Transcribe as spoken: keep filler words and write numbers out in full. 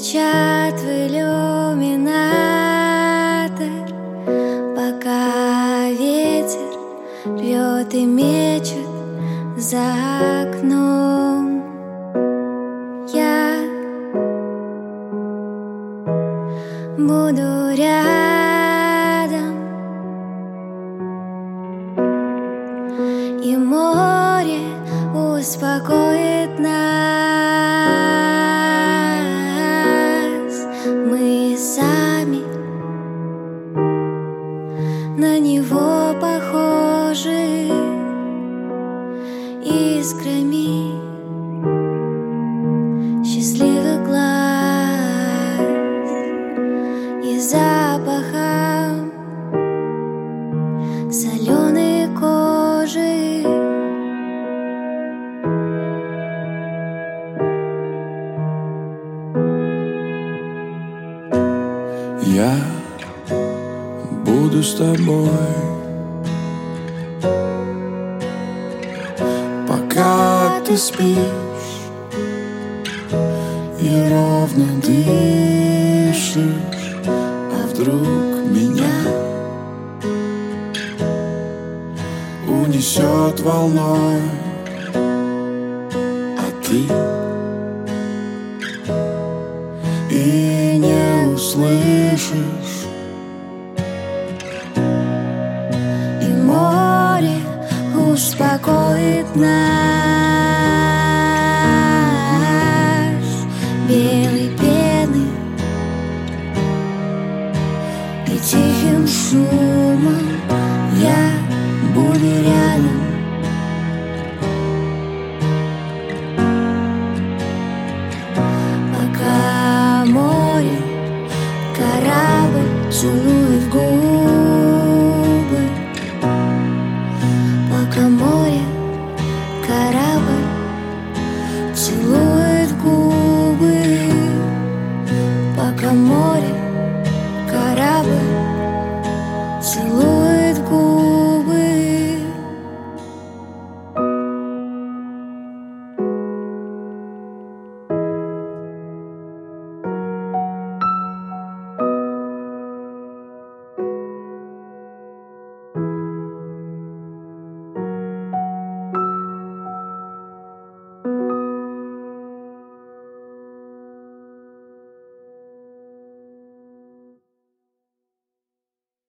кричат в иллюминатор, пока ветер рвет и мечет за окном. Я буду рядом, и море успокоит нас. Мы сами на него похожи искрами счастливых глаз и запахом соленой кожи. Я буду с тобой, пока ты спишь и ровно дышишь. А вдруг меня унесет волной, а ты и не услышишь. И море успокоит нас.